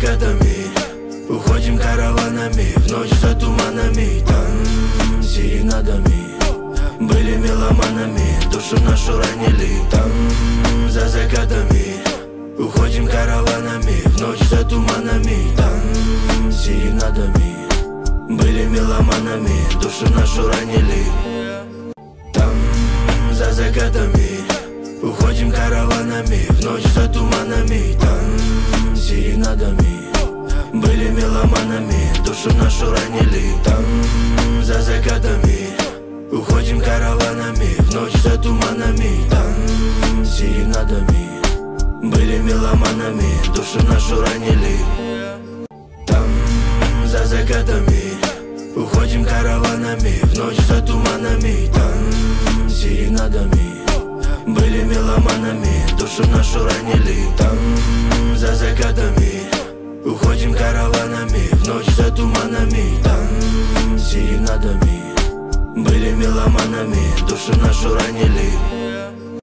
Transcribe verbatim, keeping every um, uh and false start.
закатами уходим караванами, в ночь за туманами. Там серенадами были меломанами, душу нашу ранили. Там за закатами уходим караванами, в ночь за туманами. Там серенадами были меломанами, душу нашу ранили. Там за закатами уходим караванами, в ночь за туманами. Там серенадами были меломанами, душу нашу ранили. Там за закатами уходим караванами, в ночь за туманами. Там серенадами были меломанами, душу нашу ранили. Там за закатами уходим караванами, в ночь за туманами. Там серенадами были меломанами, душу нашу ранили. Там за закатами уходим караванами, в ночь за туманами. Там серенадами были меломанами, душу нашу ранили.